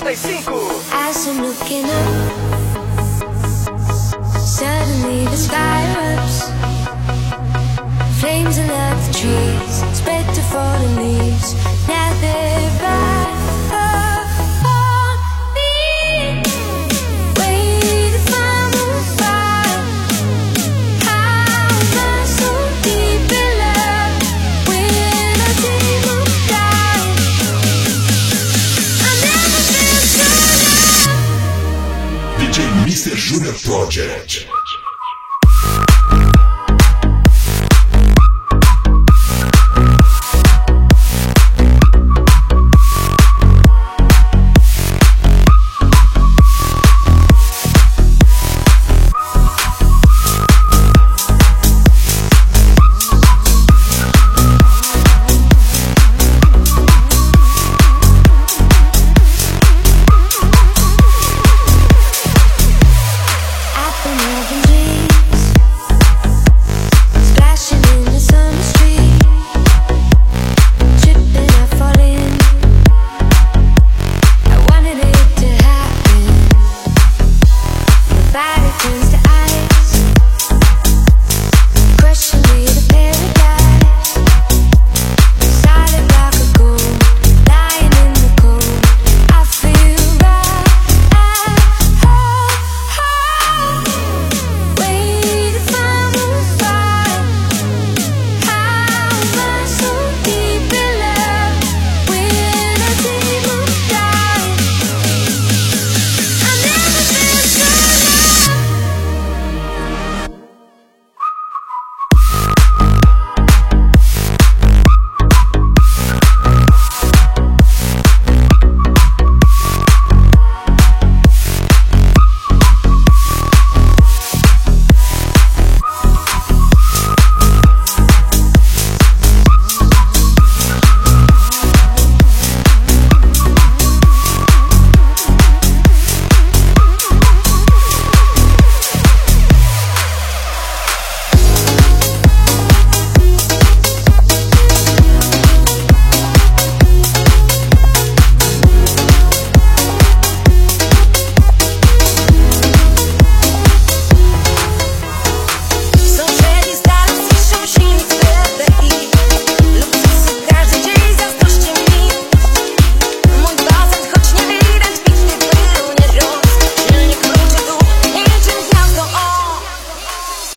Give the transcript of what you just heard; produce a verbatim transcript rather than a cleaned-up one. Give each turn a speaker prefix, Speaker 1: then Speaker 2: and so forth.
Speaker 1: noventa e cinco.
Speaker 2: As I'm looking up, suddenly the sky erupts. Flames alert the trees, spread to fallen leaves. Now they're back upon me, waiting for the fire. How am I so deep in love when I dream of dying? I never feel so low.
Speaker 3: D J mister Junior Project.